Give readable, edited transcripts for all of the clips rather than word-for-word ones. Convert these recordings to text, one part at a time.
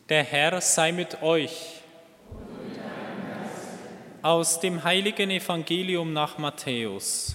Der Herr sei mit euch. Aus dem heiligen Evangelium nach Matthäus.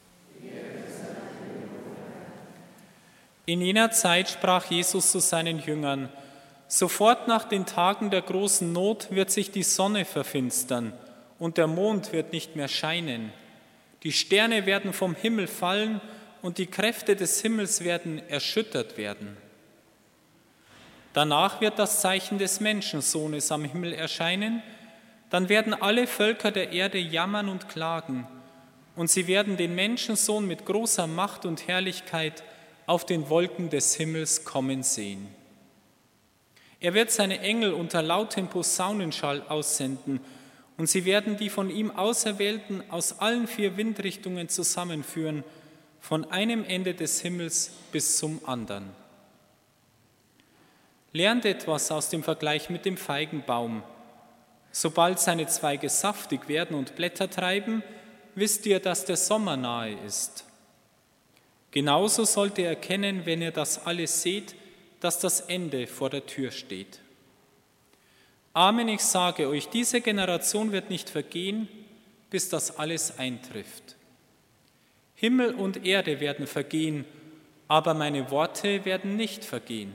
In jener Zeit sprach Jesus zu seinen Jüngern: Sofort nach den Tagen der großen Not wird sich die Sonne verfinstern und der Mond wird nicht mehr scheinen. Die Sterne werden vom Himmel fallen und die Kräfte des Himmels werden erschüttert werden. Danach wird das Zeichen des Menschensohnes am Himmel erscheinen. Dann werden alle Völker der Erde jammern und klagen, und sie werden den Menschensohn mit großer Macht und Herrlichkeit auf den Wolken des Himmels kommen sehen. Er wird seine Engel unter lautem Posaunenschall aussenden, und sie werden die von ihm Auserwählten aus allen 4 Windrichtungen zusammenführen, von einem Ende des Himmels bis zum anderen. Lernt etwas aus dem Vergleich mit dem Feigenbaum. Sobald seine Zweige saftig werden und Blätter treiben, wisst ihr, dass der Sommer nahe ist. Genauso sollt ihr erkennen, wenn ihr das alles seht, dass das Ende vor der Tür steht. Amen, ich sage euch, diese Generation wird nicht vergehen, bis das alles eintrifft. Himmel und Erde werden vergehen, aber meine Worte werden nicht vergehen.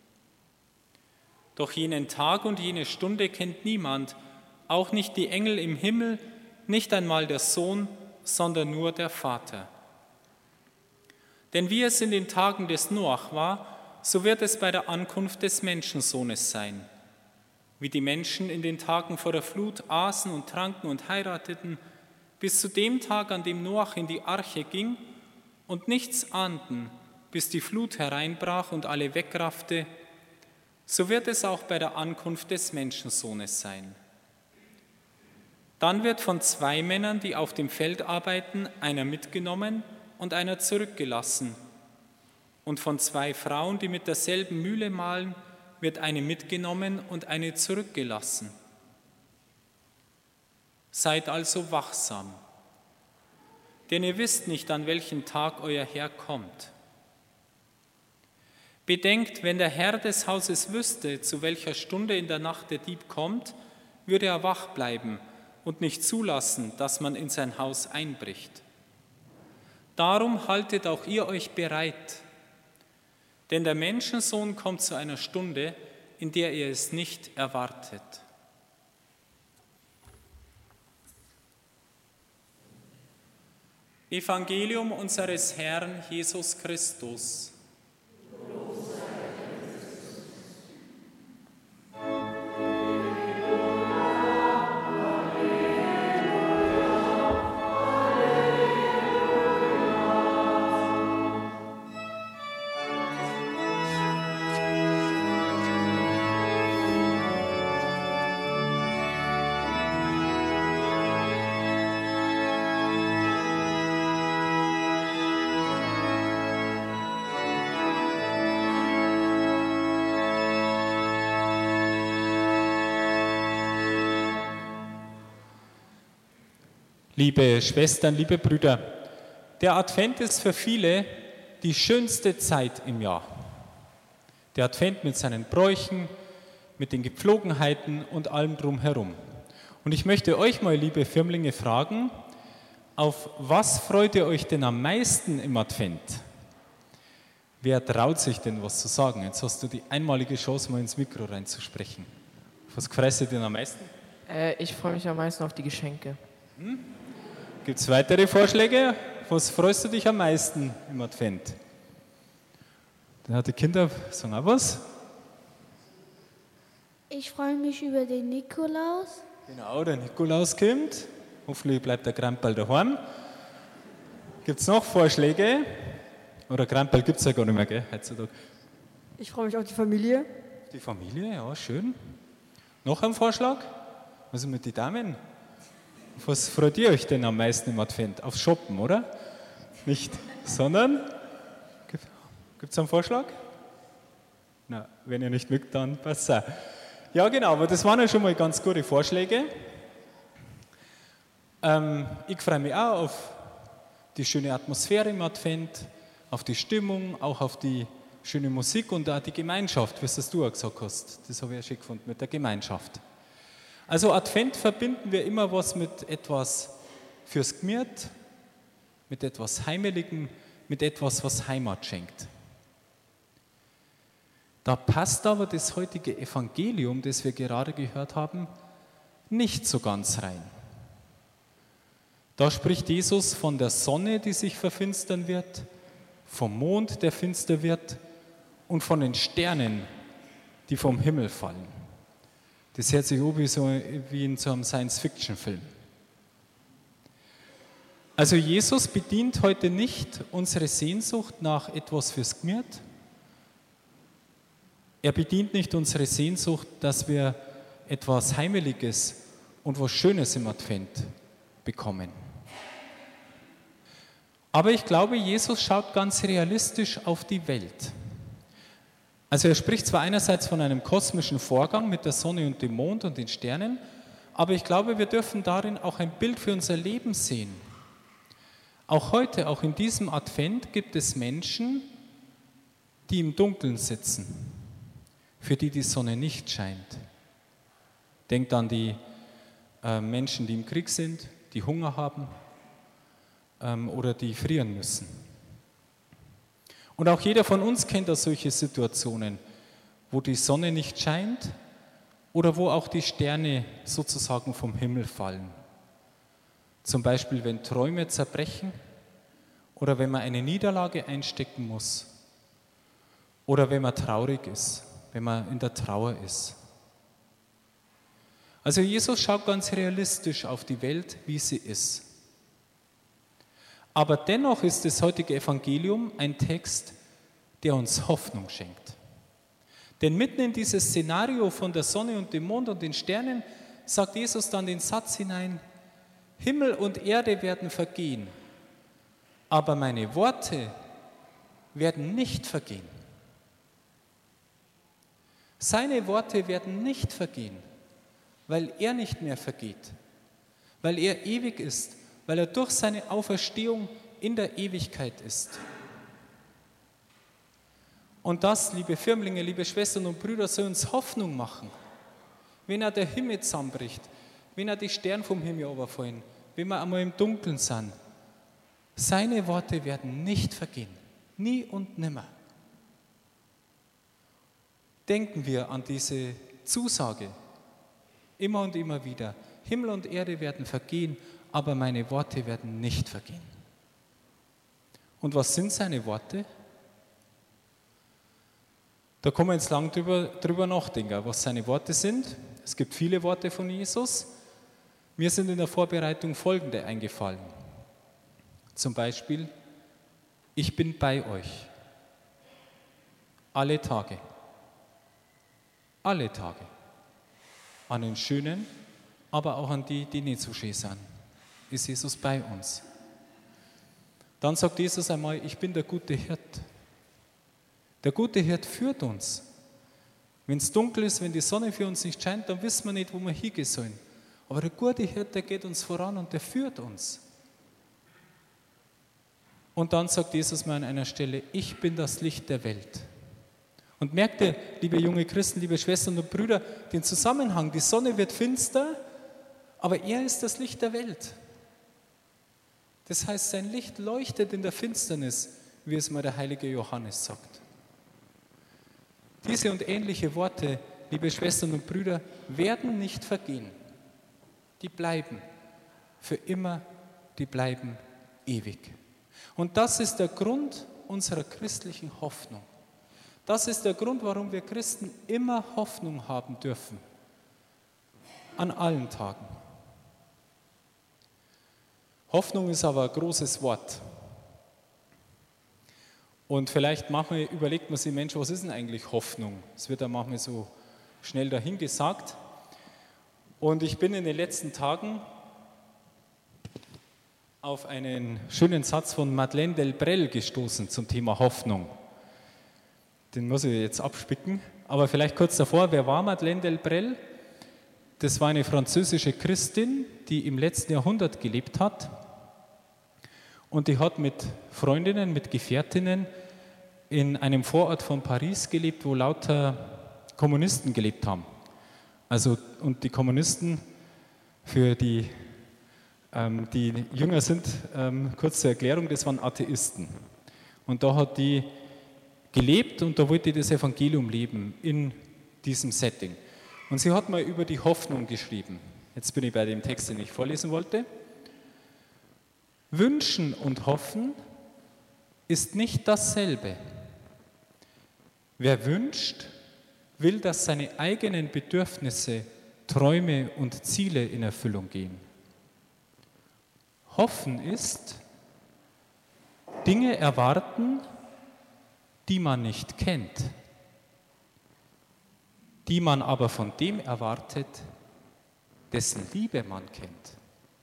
Doch jenen Tag und jene Stunde kennt niemand, auch nicht die Engel im Himmel, nicht einmal der Sohn, sondern nur der Vater. Denn wie es in den Tagen des Noach war, so wird es bei der Ankunft des Menschensohnes sein. Wie die Menschen in den Tagen vor der Flut aßen und tranken und heirateten, bis zu dem Tag, an dem Noach in die Arche ging und nichts ahnten, bis die Flut hereinbrach und alle wegraffte, so wird es auch bei der Ankunft des Menschensohnes sein. Dann wird von 2 Männern, die auf dem Feld arbeiten, einer mitgenommen und einer zurückgelassen. Und von 2 Frauen, die mit derselben Mühle mahlen, wird eine mitgenommen und eine zurückgelassen. Seid also wachsam, denn ihr wisst nicht, an welchem Tag euer Herr kommt. Bedenkt, wenn der Herr des Hauses wüsste, zu welcher Stunde in der Nacht der Dieb kommt, würde er wach bleiben und nicht zulassen, dass man in sein Haus einbricht. Darum haltet auch ihr euch bereit, denn der Menschensohn kommt zu einer Stunde, in der ihr es nicht erwartet. Evangelium unseres Herrn Jesus Christus. Liebe Schwestern, liebe Brüder, der Advent ist für viele die schönste Zeit im Jahr. Der Advent mit seinen Bräuchen, mit den Gepflogenheiten und allem drumherum. Und ich möchte euch mal, liebe Firmlinge, fragen, auf was freut ihr euch denn am meisten im Advent? Wer traut sich denn was zu sagen? Jetzt hast du die einmalige Chance, mal ins Mikro reinzusprechen. Auf was freust du denn am meisten? Ich freue mich am meisten auf die Geschenke. Gibt es weitere Vorschläge? Was freust du dich am meisten im Advent? Dann hat die Kinder, sagen auch was? Ich freue mich über den Nikolaus. Genau, der Nikolaus kommt. Hoffentlich bleibt der Krempel daheim. Gibt es noch Vorschläge? Oder Krempel gibt es ja gar nicht mehr, gell, heutzutage. Ich freue mich auf die Familie. Die Familie, ja, schön. Noch ein Vorschlag? Was ist mit den Damen? Auf was freut ihr euch denn am meisten im Advent? Aufs Shoppen, oder? Nicht, sondern? Gibt es einen Vorschlag? Na, wenn ihr nicht mögt, dann besser. Ja, genau, aber das waren ja schon mal ganz gute Vorschläge. Ich freue mich auch auf die schöne Atmosphäre im Advent, auf die Stimmung, auch auf die schöne Musik und auch die Gemeinschaft, wie es du auch gesagt hast. Das habe ich ja schön gefunden, mit der Gemeinschaft. Also Advent verbinden wir immer was mit etwas fürs Gemüt, mit etwas Heimeligem, mit etwas, was Heimat schenkt. Da passt aber das heutige Evangelium, das wir gerade gehört haben, nicht so ganz rein. Da spricht Jesus von der Sonne, die sich verfinstern wird, vom Mond, der finster wird, und von den Sternen, die vom Himmel fallen. Das hört sich an wie in so einem Science-Fiction-Film. Also Jesus bedient heute nicht unsere Sehnsucht nach etwas fürs Gemüt. Er bedient nicht unsere Sehnsucht, dass wir etwas Heimeliges und was Schönes im Advent bekommen. Aber ich glaube, Jesus schaut ganz realistisch auf die Welt. Also er spricht zwar einerseits von einem kosmischen Vorgang mit der Sonne und dem Mond und den Sternen, aber ich glaube, wir dürfen darin auch ein Bild für unser Leben sehen. Auch heute, auch in diesem Advent gibt es Menschen, die im Dunkeln sitzen, für die die Sonne nicht scheint. Denkt an die Menschen, die im Krieg sind, die Hunger haben oder die frieren müssen. Und auch jeder von uns kennt da solche Situationen, wo die Sonne nicht scheint oder wo auch die Sterne sozusagen vom Himmel fallen. Zum Beispiel, wenn Träume zerbrechen oder wenn man eine Niederlage einstecken muss oder wenn man traurig ist, wenn man in der Trauer ist. Also Jesus schaut ganz realistisch auf die Welt, wie sie ist. Aber dennoch ist das heutige Evangelium ein Text, der uns Hoffnung schenkt. Denn mitten in dieses Szenario von der Sonne und dem Mond und den Sternen sagt Jesus dann den Satz hinein: Himmel und Erde werden vergehen, aber meine Worte werden nicht vergehen. Seine Worte werden nicht vergehen, weil er nicht mehr vergeht, weil er ewig ist, weil er durch seine Auferstehung in der Ewigkeit ist. Und das, liebe Firmlinge, liebe Schwestern und Brüder, soll uns Hoffnung machen. Wenn er der Himmel zusammenbricht, wenn er die Sterne vom Himmel runterfallen, wenn wir einmal im Dunkeln sind, seine Worte werden nicht vergehen, nie und nimmer. Denken wir an diese Zusage, immer und immer wieder. Himmel und Erde werden vergehen, aber meine Worte werden nicht vergehen. Und was sind seine Worte? Da kann man jetzt lang drüber nachdenken, was seine Worte sind. Es gibt viele Worte von Jesus. Mir sind in der Vorbereitung folgende eingefallen. Zum Beispiel: Ich bin bei euch. Alle Tage. Alle Tage. An den schönen, aber auch an die, die nicht so schön sind, ist Jesus bei uns. Dann sagt Jesus einmal: Ich bin der gute Hirt. Der gute Hirt führt uns. Wenn es dunkel ist, wenn die Sonne für uns nicht scheint, dann wissen wir nicht, wo wir hingehen sollen. Aber der gute Hirt, der geht uns voran und der führt uns. Und dann sagt Jesus mal an einer Stelle: Ich bin das Licht der Welt. Und merkt ihr, liebe junge Christen, liebe Schwestern und Brüder, den Zusammenhang: Die Sonne wird finster, aber er ist das Licht der Welt. Das heißt, sein Licht leuchtet in der Finsternis, wie es mal der heilige Johannes sagt. Diese und ähnliche Worte, liebe Schwestern und Brüder, werden nicht vergehen. Die bleiben für immer, die bleiben ewig. Und das ist der Grund unserer christlichen Hoffnung. Das ist der Grund, warum wir Christen immer Hoffnung haben dürfen. An allen Tagen. Hoffnung ist aber ein großes Wort. Und vielleicht überlegt man sich: Mensch, was ist denn eigentlich Hoffnung? Es wird ja manchmal so schnell dahin gesagt. Und ich bin in den letzten Tagen auf einen schönen Satz von Madeleine Delbrel gestoßen zum Thema Hoffnung. Den muss ich jetzt abspicken. Aber vielleicht kurz davor: Wer war Madeleine Delbrel? Das war eine französische Christin, die im letzten Jahrhundert gelebt hat. Und die hat mit Freundinnen, mit Gefährtinnen in einem Vorort von Paris gelebt, wo lauter Kommunisten gelebt haben. Also, und die Kommunisten, für die jünger sind, kurz zur Erklärung, das waren Atheisten. Und da hat die gelebt und da wollte die das Evangelium leben in diesem Setting. Und sie hat mal über die Hoffnung geschrieben. Jetzt bin ich bei dem Text, den ich vorlesen wollte. Wünschen und hoffen ist nicht dasselbe. Wer wünscht, will, dass seine eigenen Bedürfnisse, Träume und Ziele in Erfüllung gehen. Hoffen ist, Dinge erwarten, die man nicht kennt, die man aber von dem erwartet, dessen Liebe man kennt.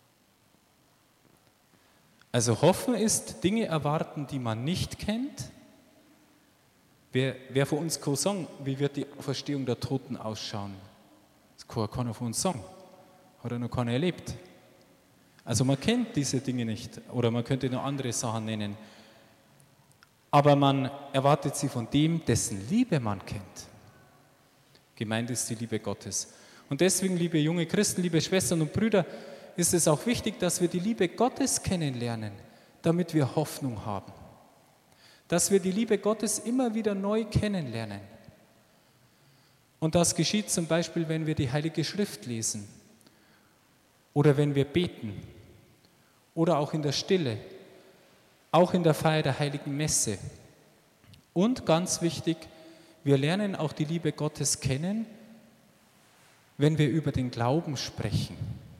Also hoffen ist, Dinge erwarten, die man nicht kennt. Wer von uns kann sagen, wie wird die Auferstehung der Toten ausschauen? Das kann keiner von uns sagen. Hat ja noch keiner erlebt. Also man kennt diese Dinge nicht oder man könnte noch andere Sachen nennen. Aber man erwartet sie von dem, dessen Liebe man kennt. Gemeint ist die Liebe Gottes. Und deswegen, liebe junge Christen, liebe Schwestern und Brüder, ist es auch wichtig, dass wir die Liebe Gottes kennenlernen, damit wir Hoffnung haben. Dass wir die Liebe Gottes immer wieder neu kennenlernen. Und das geschieht zum Beispiel, wenn wir die Heilige Schrift lesen oder wenn wir beten oder auch in der Stille, auch in der Feier der Heiligen Messe. Und ganz wichtig, wir lernen auch die Liebe Gottes kennen, wenn wir über den Glauben sprechen.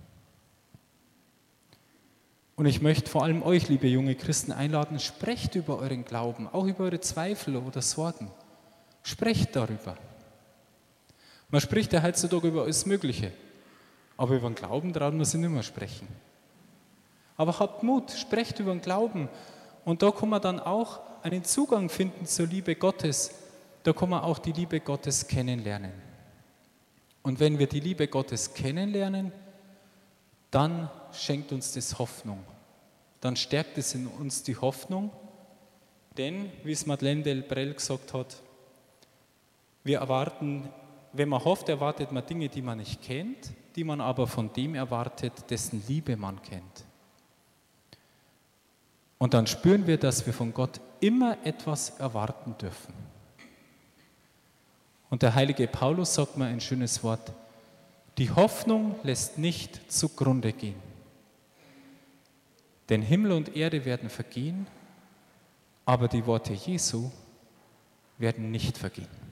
Und ich möchte vor allem euch, liebe junge Christen, einladen, sprecht über euren Glauben, auch über eure Zweifel oder Sorgen. Sprecht darüber. Man spricht ja heutzutage über alles Mögliche, aber über den Glauben traut man sich nicht mehr sprechen. Aber habt Mut, sprecht über den Glauben und da kann man dann auch einen Zugang finden zur Liebe Gottes. Da kann man auch die Liebe Gottes kennenlernen. Und wenn wir die Liebe Gottes kennenlernen, dann schenkt uns das Hoffnung. Dann stärkt es in uns die Hoffnung, denn, wie es Madeleine Delbrel gesagt hat, wir erwarten, wenn man hofft, erwartet man Dinge, die man nicht kennt, die man aber von dem erwartet, dessen Liebe man kennt. Und dann spüren wir, dass wir von Gott immer etwas erwarten dürfen. Und der heilige Paulus sagt mal ein schönes Wort: Die Hoffnung lässt nicht zugrunde gehen. Denn Himmel und Erde werden vergehen, aber die Worte Jesu werden nicht vergehen.